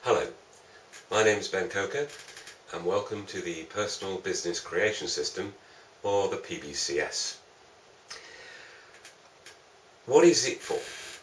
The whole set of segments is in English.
Hello, my name is Ben Coker and welcome to the Personal Business Creation System, or the PBCS. What is it for?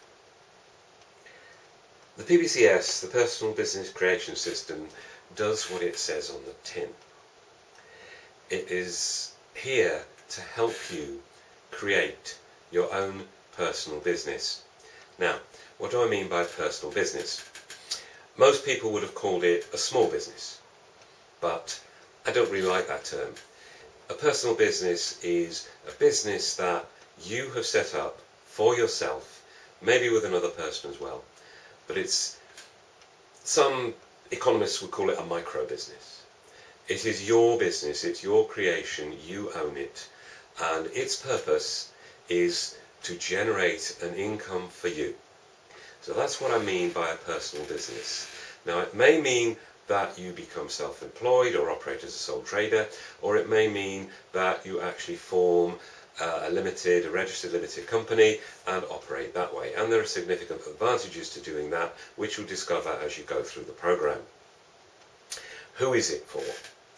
The PBCS, the Personal Business Creation System, does what it says on the tin. It is here to help you create your own personal business. Now, what do I mean by personal business? Most people would have called it a small business, but I don't really like that term. A personal business is a business that you have set up for yourself, maybe with another person as well, but some economists would call it a micro business. It is your business, it's your creation, you own it, and its purpose is to generate an income for you. So that's what I mean by a personal business. Now, it may mean that you become self-employed or operate as a sole trader, or it may mean that you actually form a registered limited company and operate that way. And there are significant advantages to doing that, which you'll discover as you go through the program. Who is it for?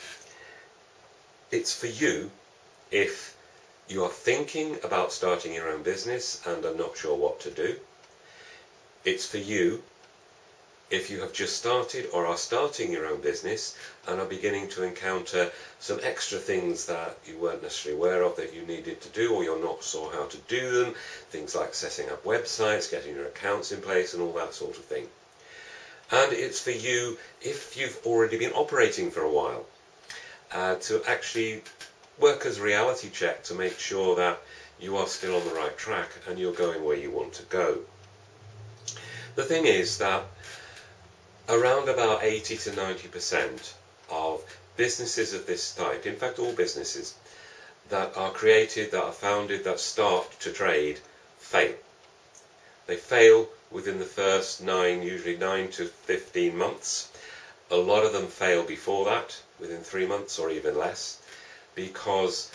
It's for you if you are thinking about starting your own business and are not sure what to do. It's for you if you have just started or are starting your own business and are beginning to encounter some extra things that you weren't necessarily aware of that you needed to do, or you're not sure how to do them, things like setting up websites, getting your accounts in place and all that sort of thing. And it's for you if you've already been operating for a while, to actually work as a reality check to make sure that you are still on the right track and you're going where you want to go. The thing is that around about 80 to 90% of businesses of this type, in fact all businesses that are created, that are founded, that start to trade, fail. They fail within the first usually 9 to 15 months. A lot of them fail before that, within 3 months or even less, because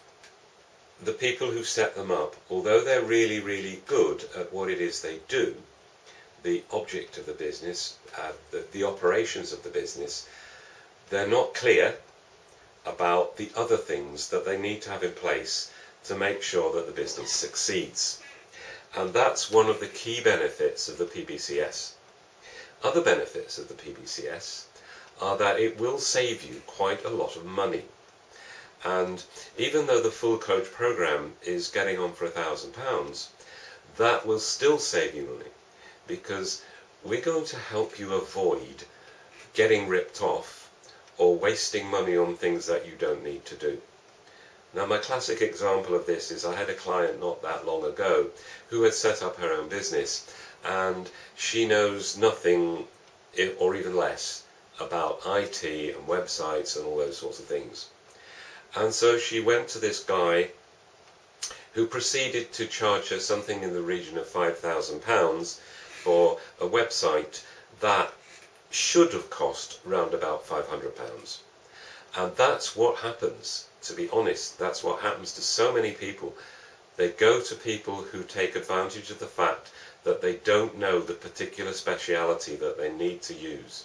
the people who set them up, although they're really, really good at what it is they do, the object of the business, the operations of the business, they're not clear about the other things that they need to have in place to make sure that the business succeeds. And that's one of the key benefits of the PBCS. Other benefits of the PBCS are that it will save you quite a lot of money. And even though the full coach program is getting on for £1,000, that will still save you money, because we're going to help you avoid getting ripped off or wasting money on things that you don't need to do. Now, my classic example of this is I had a client not that long ago who had set up her own business, and she knows nothing or even less about IT and websites and all those sorts of things. And so she went to this guy who proceeded to charge her something in the region of £5,000 for a website that should have cost round about £500. And that's what happens, to be honest, that's what happens to so many people. They go to people who take advantage of the fact that they don't know the particular speciality that they need to use.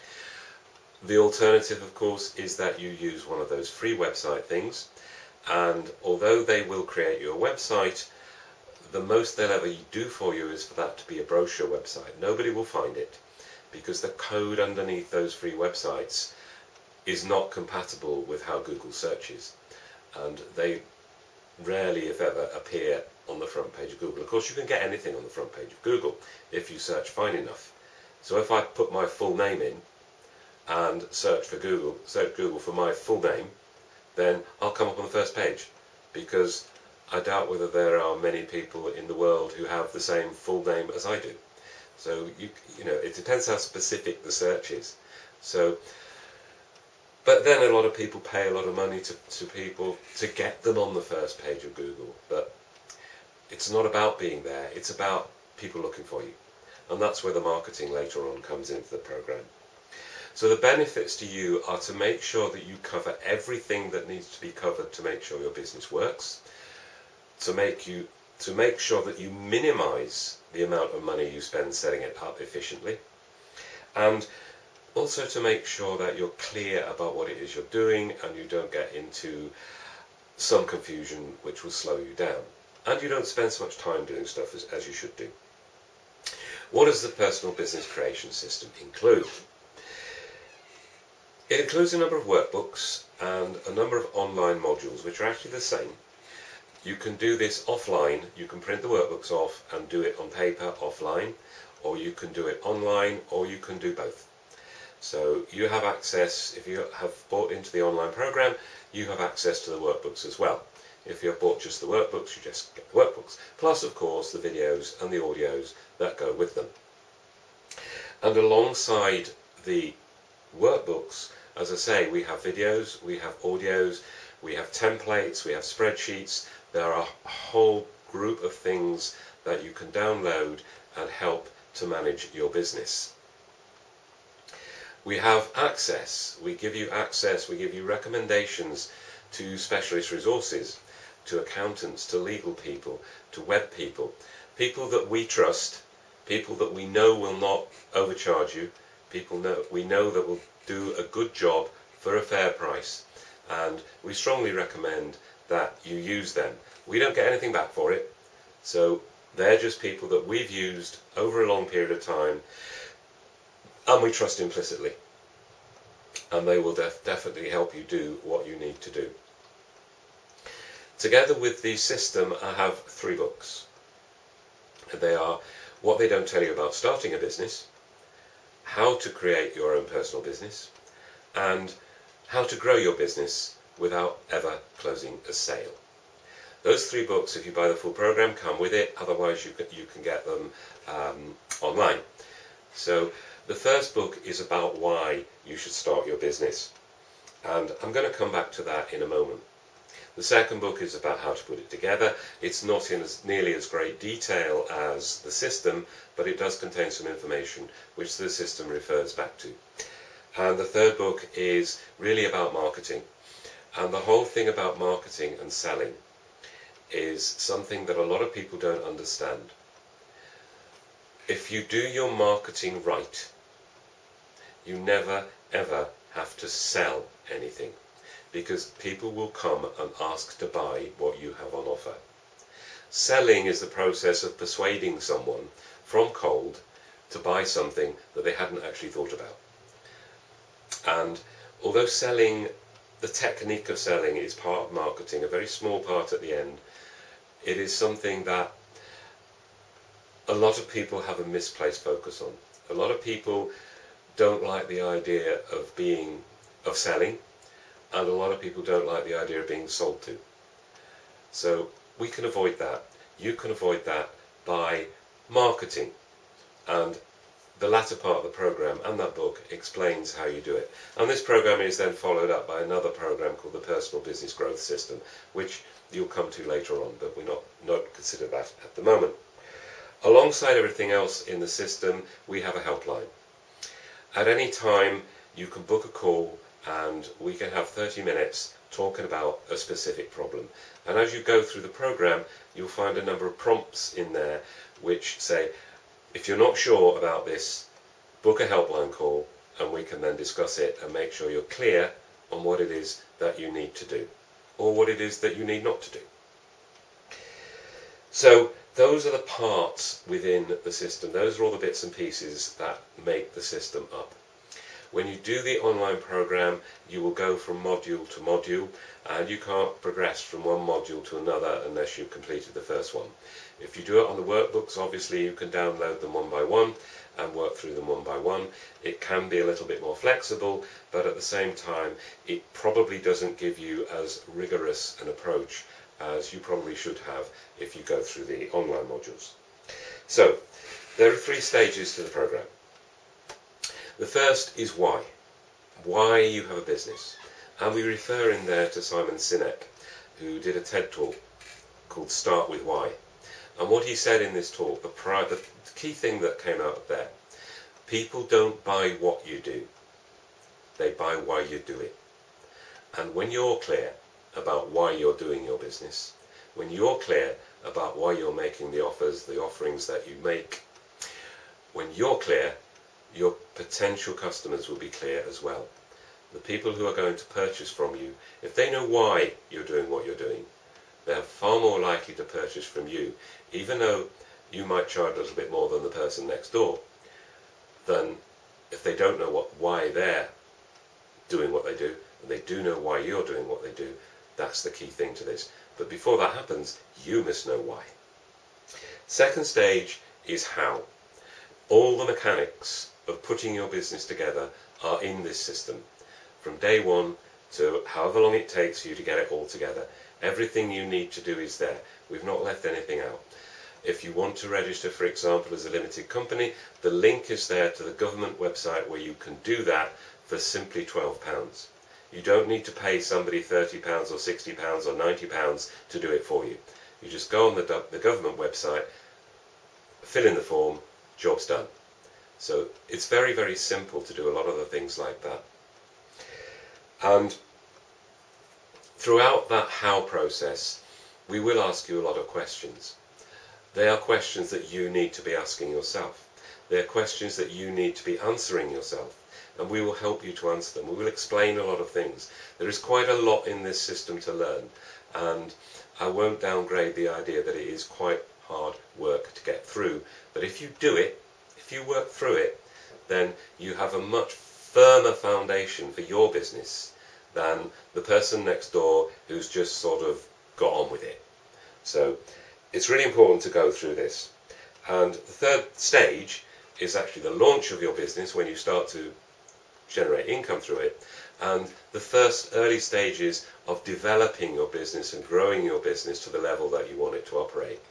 The alternative, of course, is that you use one of those free website things, and although they will create you a website, the most they'll ever do for you is for that to be a brochure website. Nobody will find it, because the code underneath those free websites is not compatible with how Google searches, and they rarely, if ever, appear on the front page of Google. Of course, you can get anything on the front page of Google if you search fine enough. So if I put my full name in and search Google for my full name, then I'll come up on the first page, because I doubt whether there are many people in the world who have the same full name as I do. So you know, it depends how specific the search is. So, but then a lot of people pay a lot of money to people to get them on the first page of Google. But it's not about being there, it's about people looking for you. And that's where the marketing later on comes into the program. So the benefits to you are to make sure that you cover everything that needs to be covered to make sure your business works, to make sure that you minimize the amount of money you spend setting it up efficiently, and Also to make sure that you're clear about what it is you're doing and you don't get into some confusion which will slow you down. And you don't spend so much time doing stuff as you should do. What does the personal business creation system include? It includes a number of workbooks and a number of online modules which are actually the same. You can do this offline. You can print the workbooks off and do it on paper offline, or you can do it online, or you can do both. So you have access, if you have bought into the online program, you have access to the workbooks as well. If you have bought just the workbooks, you just get the workbooks. Plus, of course, the videos and the audios that go with them. And alongside the workbooks, as I say, we have videos, we have audios, we have templates, we have spreadsheets. There are a whole group of things that you can download and help to manage your business. We have access. We give you access, we give you recommendations to specialist resources, to accountants, to legal people, to web people, people that we trust, people that we know will not overcharge you, we know that will do a good job for a fair price, and we strongly recommend that you use them. We don't get anything back for it, so they're just people that we've used over a long period of time, and we trust implicitly, and they will definitely help you do what you need to do. Together with the system, I have 3 books. They are What They Don't Tell You About Starting a Business, How to Create Your Own Personal Business, and How to Grow Your Business Without Ever Closing a Sale. Those 3 books, if you buy the full program, come with it. Otherwise, you can get them online. So the first book is about why you should start your business, and I'm going to come back to that in a moment. The second book is about how to put it together. It's not in nearly as great detail as the system, but it does contain some information which the system refers back to. And the third book is really about marketing. And the whole thing about marketing and selling is something that a lot of people don't understand. If you do your marketing right, you never ever have to sell anything, because people will come and ask to buy what you have on offer. Selling is the process of persuading someone from cold to buy something that they hadn't actually thought about. And although selling, the technique of selling is part of marketing, a very small part at the end, it is something that a lot of people have a misplaced focus on. A lot of people don't like the idea of selling, and a lot of people don't like the idea of being sold to. So we can avoid that. You can avoid that by marketing. And the latter part of the program and that book explains how you do it. And this program is then followed up by another program called the Personal Business Growth System, which you'll come to later on, but we're not consider that at the moment. Alongside everything else in the system, we have a helpline. At any time, you can book a call and we can have 30 minutes talking about a specific problem. And as you go through the program, you'll find a number of prompts in there which say, if you're not sure about this, book a helpline call and we can then discuss it and make sure you're clear on what it is that you need to do, or what it is that you need not to do. So those are the parts within the system. Those are all the bits and pieces that make the system up. When you do the online program, you will go from module to module, and you can't progress from one module to another unless you've completed the first one. If you do it on the workbooks, obviously you can download them one by one and work through them one by one. It can be a little bit more flexible, but at the same time, it probably doesn't give you as rigorous an approach as you probably should have if you go through the online modules. So, there are 3 stages to the program. The first is why. Why you have a business. And we refer in there to Simon Sinek, who did a TED talk called Start With Why. And what he said in this talk, the key thing that came out of there, people don't buy what you do, they buy why you do it. And when you're clear about why you're doing your business, when you're clear about why you're making the offers, the offerings that you make, when you're clear, your potential customers will be clear as well. The people who are going to purchase from you, if they know why you're doing what you're doing, they're far more likely to purchase from you, even though you might charge a little bit more than the person next door, than if they don't know why they're doing what they do, and they do know why you're doing what they do. That's the key thing to this. But before that happens, you must know why. Second stage is how. All the mechanics of putting your business together are in this system. From day one to however long it takes you to get it all together, everything you need to do is there. We've not left anything out. If you want to register, for example, as a limited company, the link is there to the government website where you can do that for simply £12. You don't need to pay somebody £30 or £60 or £90 to do it for you. You just go on the government website, fill in the form, job's done. So it's very, very simple to do a lot of the things like that. And throughout that how process, we will ask you a lot of questions. They are questions that you need to be asking yourself. They are questions that you need to be answering yourself. And we will help you to answer them. We will explain a lot of things. There is quite a lot in this system to learn. And I won't downgrade the idea that it is quite hard work to get through. But if you do it, if you work through it, then you have a much firmer foundation for your business than the person next door who's just sort of got on with it. So it's really important to go through this. And the third stage is actually the launch of your business, when you start to generate income through it, and the first early stages of developing your business and growing your business to the level that you want it to operate.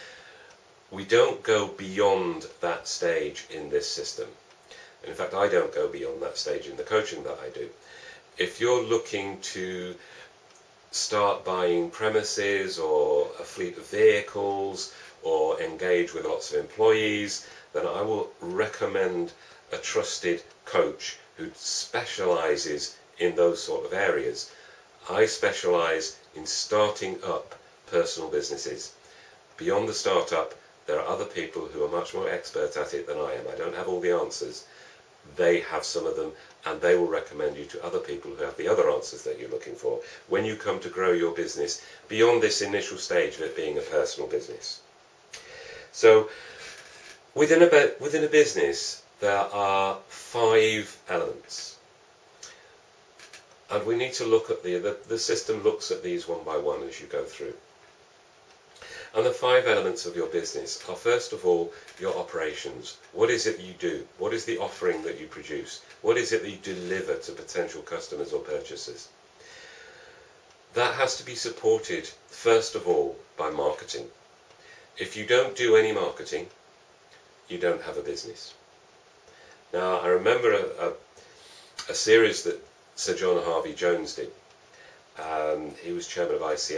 We don't go beyond that stage in this system. And in fact, I don't go beyond that stage in the coaching that I do. If you're looking to start buying premises or a fleet of vehicles or engage with lots of employees, then I will recommend a trusted coach who specializes in those sort of areas. I specialize in starting up personal businesses. Beyond the startup, there are other people who are much more expert at it than I am. I don't have all the answers. They have some of them, and they will recommend you to other people who have the other answers that you're looking for when you come to grow your business beyond this initial stage of it being a personal business. So within a business, there are 5 elements. And we need to look at the system looks at these one by one as you go through. And the 5 elements of your business are, first of all, your operations. What is it you do? What is the offering that you produce? What is it that you deliver to potential customers or purchasers? That has to be supported, first of all, by marketing. If you don't do any marketing, you don't have a business. Now, I remember a series that Sir John Harvey Jones did. He was chairman of ICI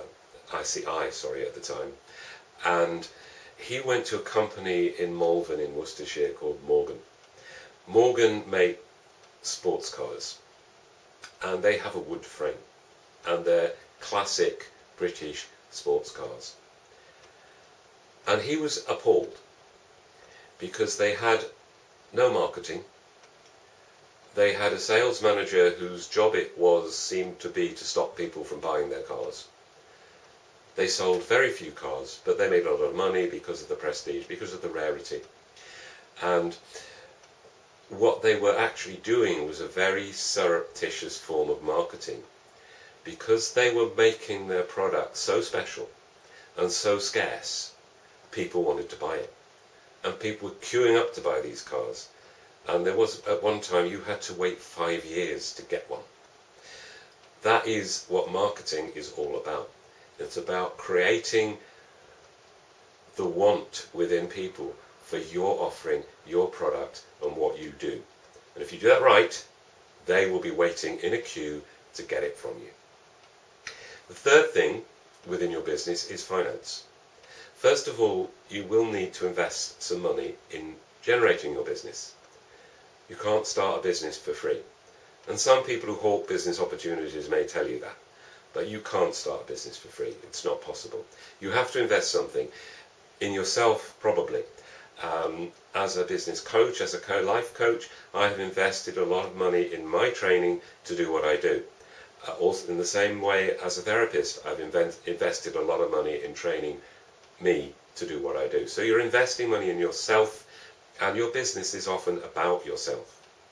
at the time, and he went to a company in Malvern in Worcestershire called Morgan. Morgan make sports cars, and they have a wood frame, and they're classic British sports cars. And he was appalled because they had no marketing. They had a sales manager whose job it seemed to be to stop people from buying their cars. They sold very few cars, but they made a lot of money because of the prestige, because of the rarity. And what they were actually doing was a very surreptitious form of marketing, because they were making their product so special and so scarce, people wanted to buy it. And people were queuing up to buy these cars. And there was, at one time, you had to wait 5 years to get one. That is what marketing is all about. It's about creating the want within people for your offering, your product, and what you do. And if you do that right, they will be waiting in a queue to get it from you. The third thing within your business is finance. First of all, you will need to invest some money in generating your business. You can't start a business for free. And some people who hawk business opportunities may tell you that. But you can't start a business for free. It's not possible. You have to invest something in yourself, probably, As a business coach, as a life coach, I have invested a lot of money in my training to do what I do. Also, in the same way as a therapist, I've invested a lot of money in training me to do what I do. So you're investing money in yourself, and your business is often about yourself.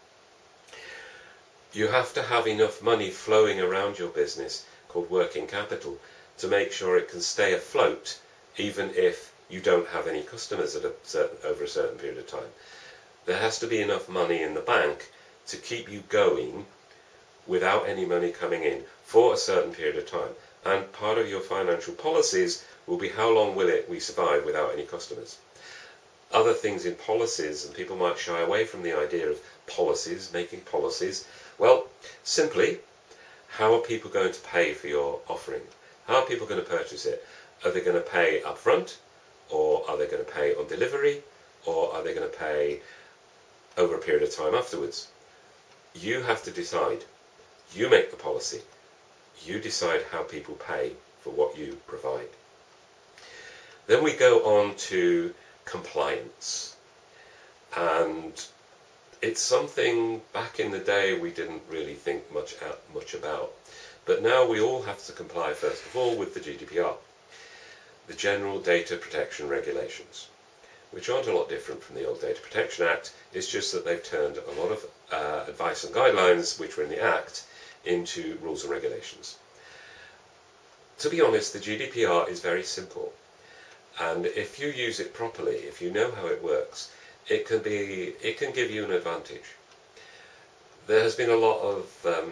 You have to have enough money flowing around your business, called working capital, to make sure it can stay afloat, even if you don't have any customers over a certain period of time. There has to be enough money in the bank to keep you going without any money coming in for a certain period of time. And part of your financial policies will be how long will we survive without any customers. Other things in policies, and people might shy away from the idea of policies, making policies. Well, simply, how are people going to pay for your offering? How are people going to purchase it? Are they going to pay up front? Or are they going to pay on delivery? Or are they going to pay over a period of time afterwards? You have to decide. You make the policy. You decide how people pay for what you provide. Then we go on to compliance. And it's something back in the day we didn't really think much about. But now we all have to comply, first of all, with the GDPR, the General Data Protection Regulations, which aren't a lot different from the old Data Protection Act. It's just that they've turned a lot of advice and guidelines, which were in the Act, into rules and regulations. To be honest, the GDPR is very simple. And if you use it properly, if you know how it works, it can give you an advantage. There has been a lot of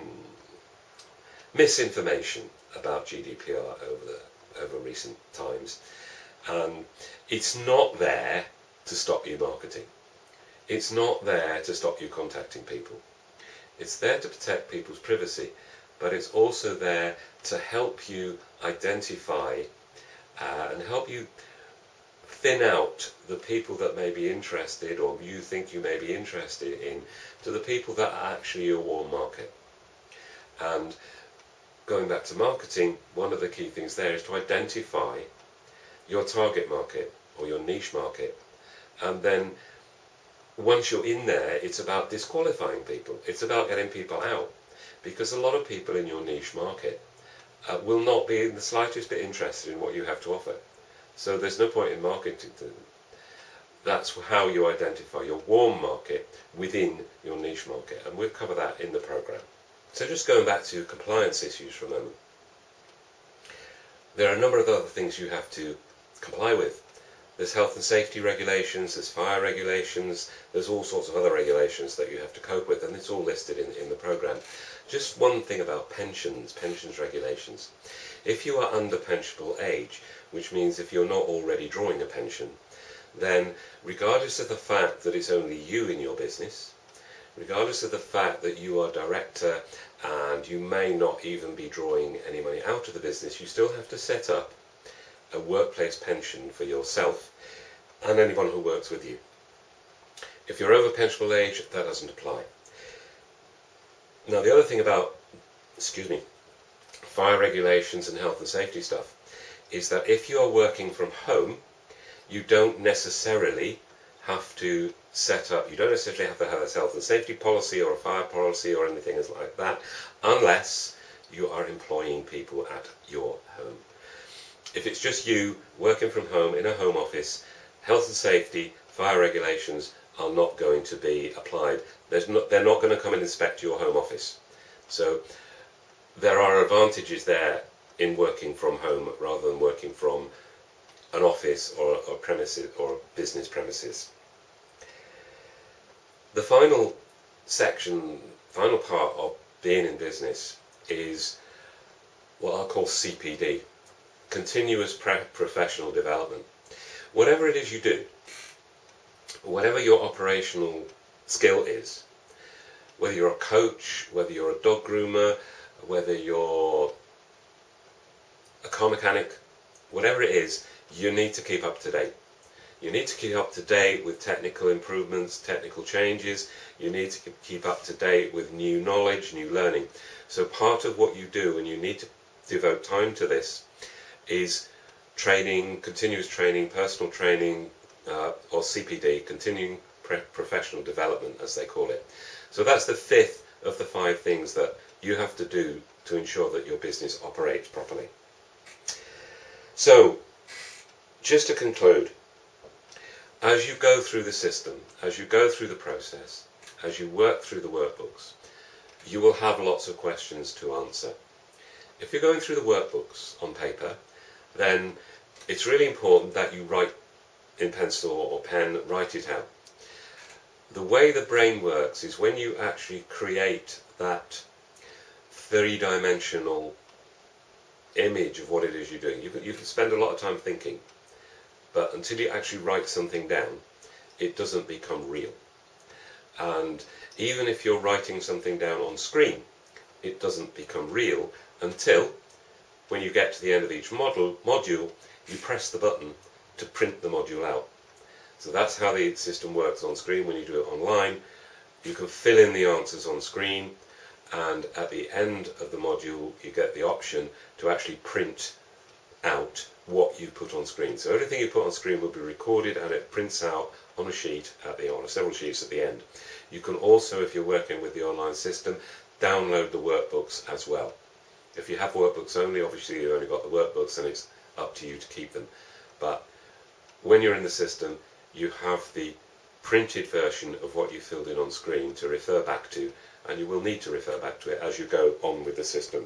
misinformation about GDPR over recent times, and it's not there to stop you marketing. It's not there to stop you contacting people. It's there to protect people's privacy, but it's also there to help you identify and help you thin out the people that may be interested, or you think you may be interested in, to the people that are actually your warm market. And going back to marketing, one of the key things there is to identify your target market or your niche market. And then once you're in there, it's about disqualifying people. It's about getting people out. Because a lot of people in your niche market will not be in the slightest bit interested in what you have to offer. So there's no point in marketing to them. That's how you identify your warm market within your niche market. And we'll cover that in the program. So just going back to compliance issues for a moment. There are a number of other things you have to comply with. There's health and safety regulations, there's fire regulations, there's all sorts of other regulations that you have to cope with, and it's all listed in the program. Just one thing about pensions regulations. If you are under pensionable age, which means if you're not already drawing a pension, then regardless of the fact that it's only you in your business, regardless of the fact that you are director and you may not even be drawing any money out of the business, you still have to set up a workplace pension for yourself and anyone who works with you. If you're over pensionable age, that doesn't apply. Now the other thing about, fire regulations and health and safety stuff is that if you are working from home, you don't necessarily have to you don't necessarily have to have a health and safety policy or a fire policy or anything like that, unless you are employing people at your home. If it's just you working from home in a home office, health and safety, fire regulations are not going to be applied. They're not going to come and inspect your home office. So there are advantages there in working from home rather than working from an office or premises or business premises. The final part of being in business is what I'll call CPD, continuous professional development. Whatever it is you do, whatever your operational skill is, whether you're a coach, whether you're a dog groomer, whether you're a car mechanic, whatever it is, you need to keep up to date. You need to keep up to date with technical improvements, technical changes. You need to keep up to date with new knowledge, new learning. So part of what you do, and you need to devote time to this, is training, continuous training, personal training, or CPD, Continuing Professional Development, as they call it. So that's the fifth of the 5 things that you have to do to ensure that your business operates properly. So, just to conclude, as you go through the system, as you go through the process, as you work through the workbooks, you will have lots of questions to answer. If you're going through the workbooks on paper, then it's really important that you write in pencil or pen, write it out. The way the brain works is when you actually create that 3-dimensional image of what it is you're doing. You can spend a lot of time thinking, but until you actually write something down, it doesn't become real. And even if you're writing something down on screen, it doesn't become real until, when you get to the end of each module, you press the button to print the module out. So that's how the system works on screen. When you do it online, you can fill in the answers on screen, and at the end of the module you get the option to actually print out what you put on screen. So everything you put on screen will be recorded and it prints out on a sheet on several sheets at the end. You can also, if you're working with the online system, download the workbooks as well. If you have workbooks only, obviously you've only got the workbooks and it's up to you to keep them. But when you're in the system, you have the printed version of what you filled in on screen to refer back to, and you will need to refer back to it as you go on with the system.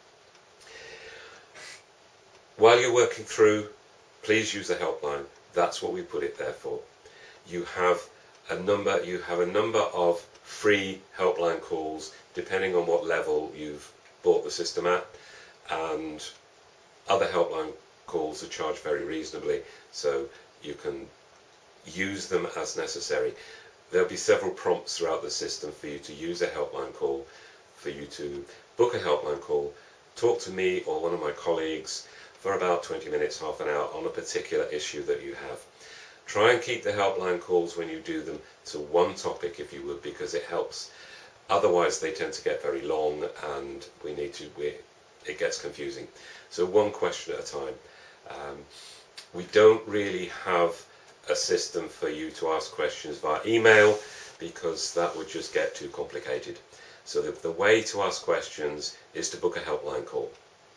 While you're working through, please use the helpline. That's what we put it there for. You have a number of free helpline calls depending on what level you've bought the system at, and other helpline calls are charged very reasonably, so you can use them as necessary. There'll be several prompts throughout the system for you to use a helpline call, for you to book a helpline call, talk to me or one of my colleagues for about 20 minutes, half an hour on a particular issue that you have. Try and keep the helpline calls when you do them to one topic if you would, because it helps. Otherwise they tend to get very long and it gets confusing. So one question at a time. We don't really have a system for you to ask questions via email because that would just get too complicated. So the way to ask questions is to book a helpline call.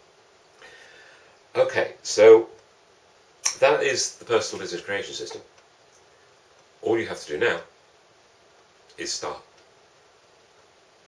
Okay, so that is the Personal Business Creation System. All you have to do now is start.